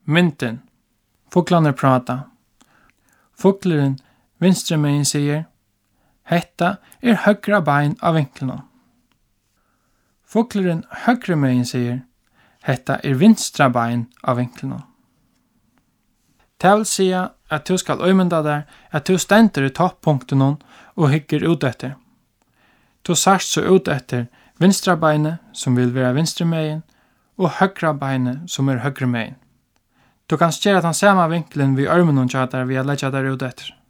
Mynden. Fuglarna prata. Fugleren vinstre megin sier, hetta høgra bein av vinklunum. Fugleren høgre megin sier, hetta vinstra bein av vinklunum. Det vil säga at du skal øymynda der at du stendur i topppunktunum og hygger ut etter. Du sarst så ut etter vinstra beinet som vil være vinstre megin og høgra beinet som høgre megin. Du kan skjera den samme vinkelen vid armen og tjater vi har leggja der ut etter.